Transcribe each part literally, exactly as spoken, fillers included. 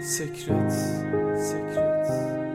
سیکرت سیکرت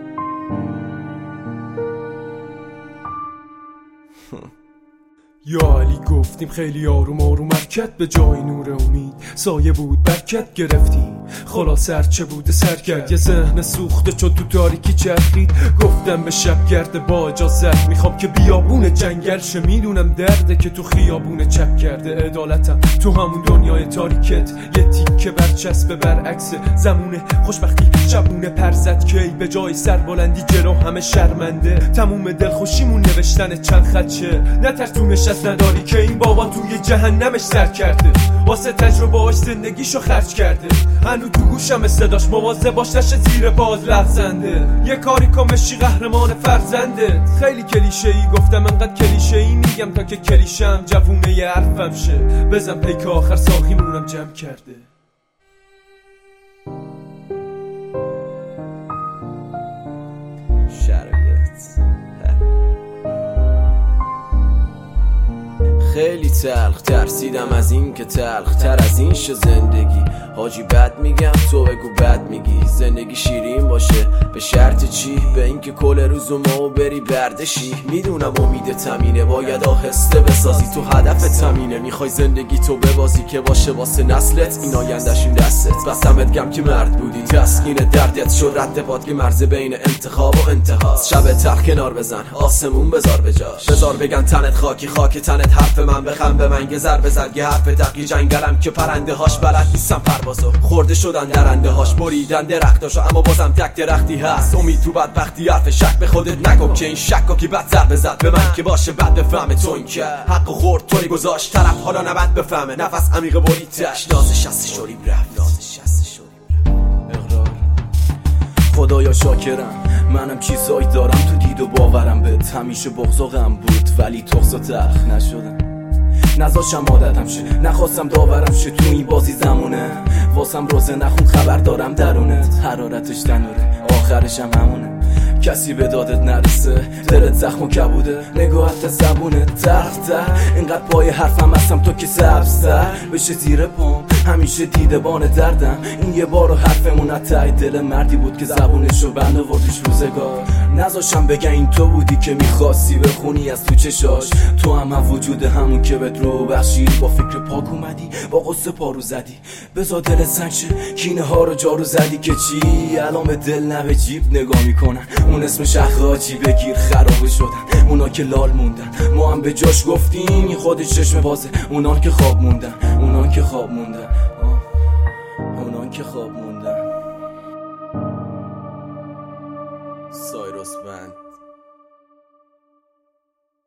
یا علی گفتیم خیلی آروم آروم حرکت به جای نور امید سایه بود برکت گرفتیم خلاص هرچه بوده سر کرد یه ذهن سوخته چون تو تاریکی چرخید گفتم به شب گرده با اجازت میخوام که بیابون جنگل شه میدونم درده که تو خیابون چپ کرده عدالتم تو همون دنیای تاریکت یه تیکه برچسبه برعکس زمونه خوشبختی شبونه پرزد کی به جای سربلندی جلو همه شرمنده تموم دلخوشیمون نوشتن چند خطشه نترس تو نشست نداری که این بابا توی جهنمش سر کرده واسه تجربه هاش زندگیشو خرج کرده هنو تو گوشم صداش مواظب باش نشه زیر باز لغزنده یه کاری کن بشی قهرمان فرزنده خیلی کلیشه ای گفتم انقدر کلیشه ای میگم تا که کلیشم جوونه ی حرفم شه بزن پیک آخر ساقیمونم جمع کرده خیلی تلخ ترسیدم از این که تلخ تر از این شه زندگی حاجی بد میگم تو بگو بد میگی زندگی شیرین باشه به شرط چی به اینکه کل روزو ما بری بردشی میدونم امید تمینه باید آهسته بسازی تو هدف تمینه میخوای زندگی تو ببازی که باشه واسه نسلت این آینده‌شون دستت بسمت گم که مرد بودی تسکین دردت شد رد پات که مرز بین انتخاب و انتهاست شب تلخ کنار بزن آسمون بذار بجاش بذار بگن تنت خاکی خاک تنت حرف من بخم به من گذر بزد یه حرف دقی جنگلم که پرنده هاش بلد نیستم پروازو خورده شدن درنده هاش بریدن درختاشو اما بازم تک درختی هست امید تو بدبختی حرف شک به خودت نگم که این شکا که بد ضربه بزد به من که باشه بد بفهمه تو این که حق خورد طوری گذاشت طرف حالا نبد بفهمه نفس عمیق بریدش نازش هستی شوریم رفت نازش هستی شوریم رفت اقرار خدایا شاکرم منم چیزایی دارم تو دید و باورم بهت همیشه بغض و غم بود ولی تخص و تلخ نشدم نذاشم عادتم شه نخواستم داورم شه تو این بازی زمونه واسم روزه نخون خبر دارم درونت حرارتش تنوره آخرشم همونه کسی به دادت نرسه دلت زخم و کبوده نگاهت زبونه تختر اینقدر پای حرفم هستم تو که سبزتر بشه زیر پام همیشه دیده بان دردم این یه بارو حرفمون اتای دل مردی بود که زبونشو بند وردش روزگار نذاشم بگن این تو بودی که میخواستی بخونی از تو چشاش تو هم هم وجود همون که بهت رو بخشید با فکر پاک اومدی با قصه پارو زدی بذار دلت سنگ شه کینه ها رو جارو زدی که چی الان به دل نه به جیب نگاه میکنن اون اسم شخراجی بگیر خرابه شدن اونا که لال موندن ما هم به جاش گفتیم این خودش چشم بازه اونان که خواب موندن اونان که خواب موندن اونان که خواب موندن سایروس بند